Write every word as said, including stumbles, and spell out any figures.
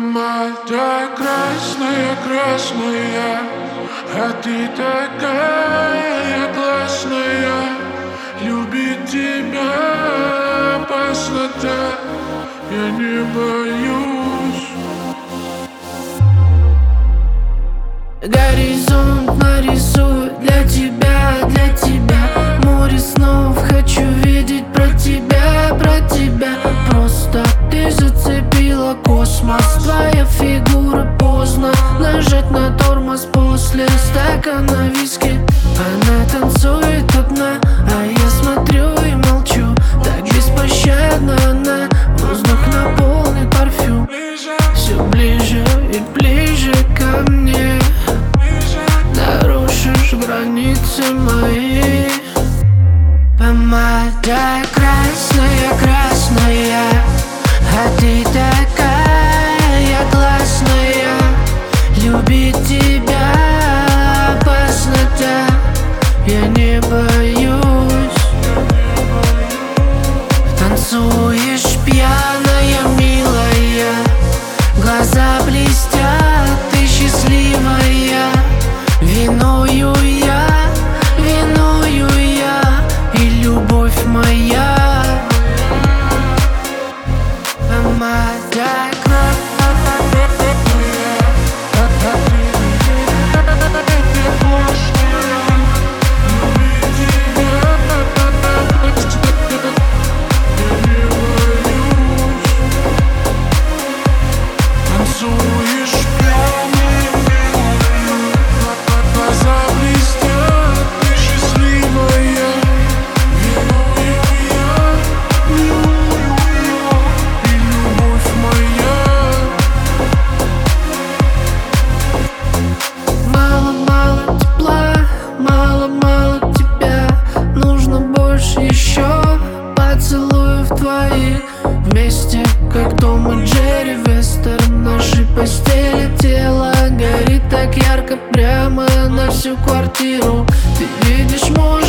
Помада красная, красная, а ты такая классная. Любить тебя опасно так, я не боюсь. Горизонт нарисую для тебя, для тебя. Море снов хочу видеть про тебя, про тебя. Просто ты зацепила космос, твоя фигура поздно. Нажать на тормоз после стакана виски. Она танцует одна, а я смотрю и молчу. Так беспощадна она, воздух наполнит парфюм. Все ближе и ближе ко мне, нарушишь границы мои. Помада красная, красная, а ты такая классная. Любить тебя опасно так, я не боюсь. Танцуешь пьяная, милая, глаза блестят, ты счастливая. Виною я, виною я, и любовь моя. Помада вместе, как Том и Джерри Вестерн. Нашей постели тело горит так ярко, прямо на всю квартиру. Ты видишь мой